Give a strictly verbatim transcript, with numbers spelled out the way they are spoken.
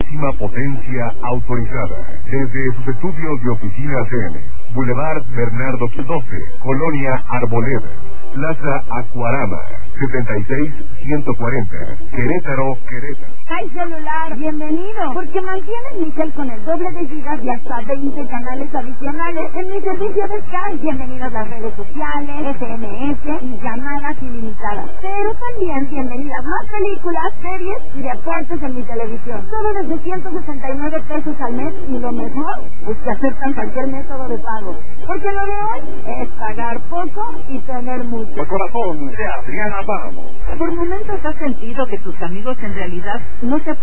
máxima potencia autorizada. Desde sus estudios de oficina C N, Boulevard Bernardo doce, Colonia Arboleda, Plaza Acuarama, setenta y seis ciento cuarenta, Querétaro, Querétaro. ¡Ay, celular! ¡Bienvenido! Porque mantienes mi cel con el doble de gigas y hasta veinte canales adicionales en mi servicio de Sky. Bienvenidas las redes sociales, S M S y llamadas ilimitadas. Pero también bienvenidas más películas, series y deportes en mi televisión. Todo desde ciento sesenta y nueve pesos al mes, y lo mejor es que aceptan cualquier método de pago. Porque lo de hoy es pagar poco y tener mucho. El corazón de Adriana Vamos. ¿Por momentos has sentido que tus amigos en realidad no se